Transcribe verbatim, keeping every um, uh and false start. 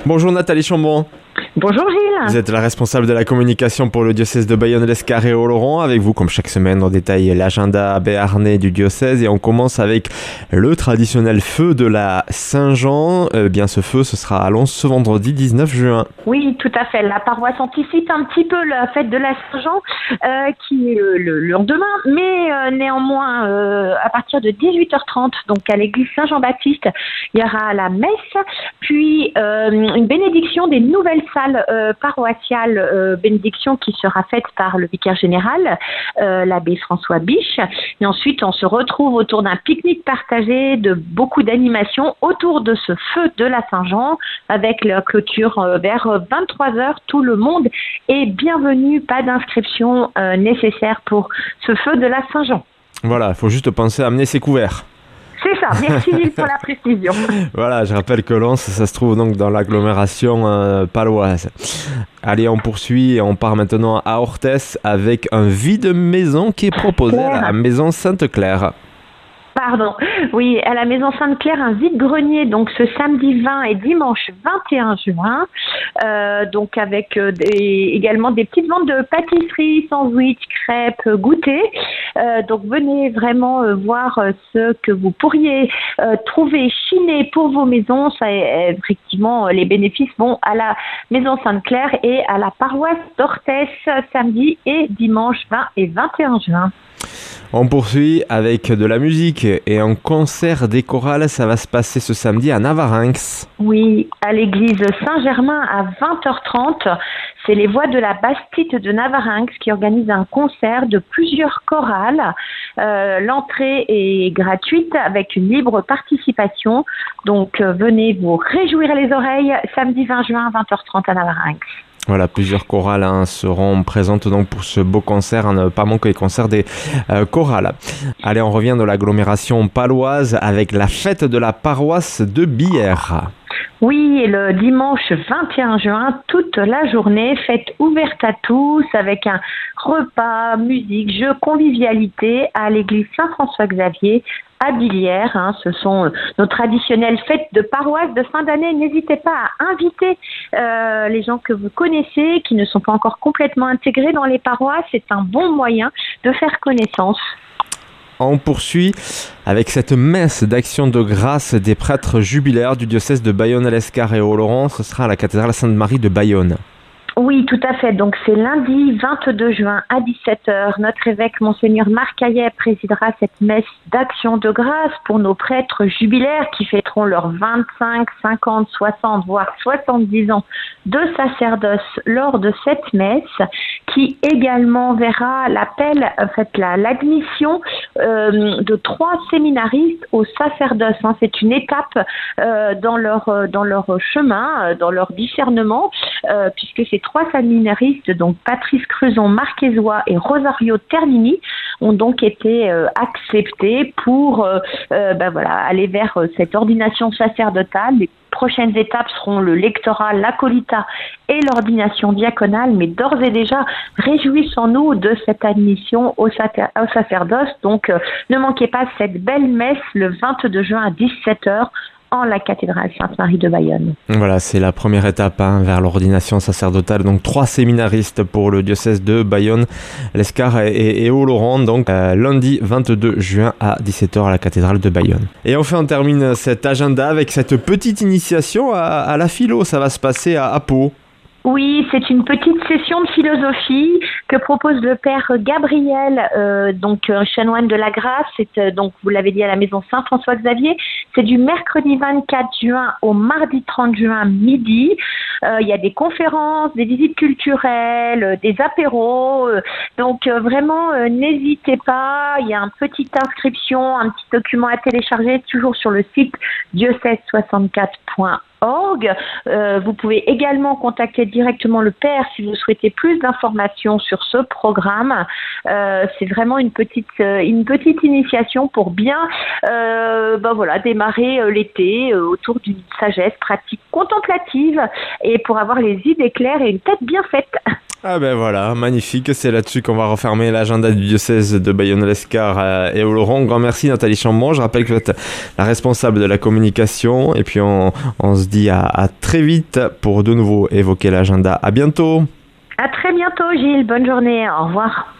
Bonjour Nathalie Chambon. Bonjour Gilles. Vous êtes la responsable de la communication pour le diocèse de Bayonne-l'Escar et Oloron. Avec vous, comme chaque semaine, on détaille l'agenda béarnais du diocèse et on commence avec le traditionnel feu de la Saint-Jean. Eh bien, ce feu, ce sera à Lons ce vendredi dix-neuf juin. Oui, tout à fait. La paroisse anticipe un petit peu la fête de la Saint-Jean euh, qui est le, le lendemain, mais euh, néanmoins, euh, à partir de dix-huit heures trente, donc à l'église Saint-Jean-Baptiste, il y aura la messe, puis euh, une bénédiction des nouvelles salles euh, paroissiales, euh, bénédiction qui sera faite par le vicaire général, euh, l'abbé François Biche. Et ensuite, on se retrouve autour d'un pique-nique partagé, de beaucoup d'animations autour de ce feu de la Saint-Jean, avec la clôture euh, vers vingt-trois heures. Tout le monde est bienvenu, pas d'inscription euh, nécessaire pour ce feu de la Saint-Jean. Voilà, il faut juste penser à amener ses couverts. C'est ça, merci Gilles pour la précision. Voilà, je rappelle que Lons, ça se trouve donc dans l'agglomération euh, paloise. Allez, on poursuit et on part maintenant à Orthès avec un vide-maison qui est proposé à la maison Sainte-Claire. Pardon. Oui, à la maison Sainte-Claire, un vide-grenier, donc ce samedi vingt et dimanche vingt et un juin, euh, donc avec euh, des, également des petites ventes de pâtisseries, sandwichs, crêpes, goûters. Euh, donc venez vraiment euh, voir euh, ce que vous pourriez euh, trouver chiné pour vos maisons. Ça, euh, effectivement, les bénéfices vont à la maison Sainte-Claire et à la paroisse d'Orthès, samedi et dimanche vingt et vingt et un juin. On poursuit avec de la musique et un concert des chorales. Ça va se passer ce samedi à Navarinx. Oui, à l'église Saint-Germain à vingt heures trente. C'est les Voix de la Bastide de Navarinx qui organisent un concert de plusieurs chorales. Euh, l'entrée est gratuite avec une libre participation. Donc euh, venez vous réjouir les oreilles samedi vingt juin à vingt heures trente à Navarinx. Voilà, plusieurs chorales hein, seront présentes donc pour ce beau concert, à ne pas manquer les concerts des euh, chorales. Allez, on revient de l'agglomération paloise avec la fête de la paroisse de Billère. Oui, et le dimanche vingt et un juin, toute la journée, fête ouverte à tous avec un repas, musique, jeux, convivialité à l'église Saint-François-Xavier à Billère. Hein. Ce sont nos traditionnelles fêtes de paroisse de fin d'année. N'hésitez pas à inviter euh, les gens que vous connaissez, qui ne sont pas encore complètement intégrés dans les paroisses. C'est un bon moyen de faire connaissance. On poursuit avec cette messe d'action de grâce des prêtres jubilaires du diocèse de Bayonne-l'Escar et Oloron. Ce sera à la cathédrale Sainte-Marie de Bayonne. Oui, tout à fait. Donc, c'est lundi vingt-deux juin à dix-sept heures. Notre évêque, Monseigneur Marc Hayet, présidera cette messe d'action de grâce pour nos prêtres jubilaires qui fêteront leurs vingt-cinq, cinquante, soixante, voire soixante-dix ans de sacerdoce lors de cette messe, qui également verra l'appel, en fait, la, l'admission euh, de trois séminaristes au sacerdoce. Hein. C'est une étape euh, dans leur dans leur chemin, dans leur discernement, euh, puisque c'est trois séminaristes, donc Patrice Cruzon Marquesois et Rosario Ternini, ont donc été euh, acceptés pour euh, euh, ben voilà, aller vers euh, cette ordination sacerdotale. Les prochaines étapes seront le lectorat, l'acolita et l'ordination diaconale, mais d'ores et déjà, réjouissons-nous de cette admission au, sacer- au sacerdoce. Donc, euh, ne manquez pas cette belle messe le vingt-deux juin à dix-sept heures en la cathédrale Sainte-Marie de Bayonne. Voilà, c'est la première étape hein, vers l'ordination sacerdotale. Donc trois séminaristes pour le diocèse de Bayonne, l'Escar et, et, et Oloron. Donc euh, lundi vingt-deux juin à dix-sept heures à la cathédrale de Bayonne. Et enfin, on termine cet agenda avec cette petite initiation à, à la philo. Ça va se passer à, à Pau. Oui, c'est une petite session de philosophie que propose le père Gabriel, euh, donc euh, chanoine de la Grâce. C'est euh, donc, vous l'avez dit, à la maison Saint-François-Xavier. C'est du mercredi vingt-quatre juin au mardi trente juin midi. Euh, il y a des conférences, des visites culturelles, euh, des apéros. Euh, donc euh, vraiment, euh, n'hésitez pas. Il y a une petite inscription, un petit document à télécharger, toujours sur le site diocèse soixante-quatre point org. Euh, vous pouvez également contacter directement le père si vous souhaitez plus d'informations sur ce programme. Euh, c'est vraiment une petite euh, une petite initiation pour bien euh, ben voilà, démarrer euh, l'été euh, autour d'une sagesse pratique contemplative et pour avoir les idées claires et une tête bien faite. Ah ben voilà, magnifique, c'est là-dessus qu'on va refermer l'agenda du diocèse de Bayonne-Lescar et Oloron. Grand merci Nathalie Chambon, je rappelle que vous êtes la responsable de la communication et puis on, on se dit à, à très vite pour de nouveau évoquer l'agenda. À bientôt. À très bientôt Gilles, bonne journée, au revoir.